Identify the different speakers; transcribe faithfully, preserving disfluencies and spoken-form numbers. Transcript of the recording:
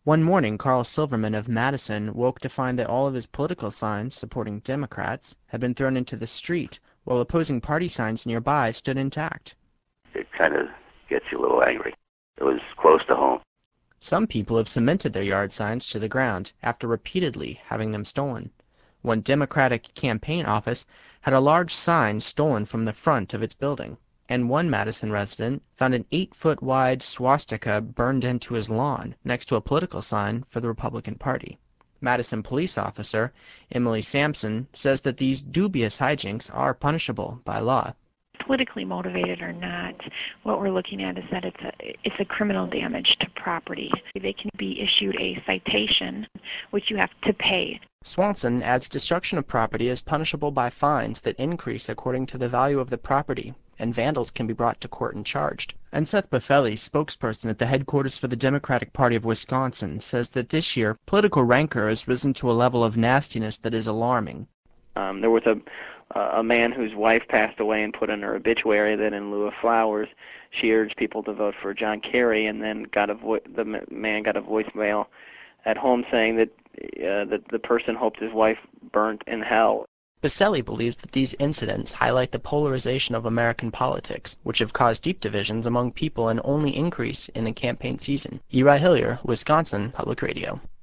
Speaker 1: One morning, Carl Silverman of Madison woke to find that all of his political signs supporting Democrats had been thrown into the street, while opposing party signs nearby stood intact.
Speaker 2: It kind of gets you a little angry. It was close to home.
Speaker 1: Some people have cemented their yard signs to the ground after repeatedly having them stolen. One Democratic campaign office had a large sign stolen from the front of its building, and one Madison resident found an eight-foot wide swastika burned into his lawn next to a political sign for the Republican Party. Madison police officer Emily Sampson says that these dubious hijinks are punishable by law.
Speaker 3: Politically motivated or not, what we're looking at is that it's a it's a criminal damage to property. They can be issued a citation, which you have to pay.
Speaker 1: Swanson adds destruction of property is punishable by fines that increase according to the value of the property, and vandals can be brought to court and charged. And Seth Buffelli, spokesperson at the headquarters for the Democratic Party of Wisconsin, says that this year political rancor has risen to a level of nastiness that is alarming.
Speaker 4: Um, there was a a man whose wife passed away and put in her obituary that in lieu of flowers, she urged people to vote for John Kerry, and then got a vo- the man got a voicemail at home saying that uh, that the person hoped his wife burnt in hell.
Speaker 1: Buffelli believes that these incidents highlight the polarization of American politics, which have caused deep divisions among people and only increase in the campaign season. Eli Hillier, Wisconsin Public Radio.